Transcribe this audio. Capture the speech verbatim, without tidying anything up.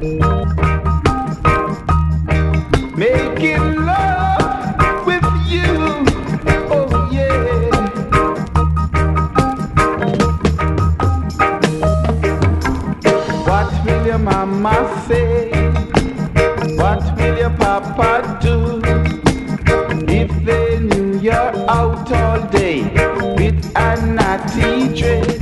Making love with you, oh yeah. What will your mama say? What will your papa do? If they knew you're out all day with a natty drink?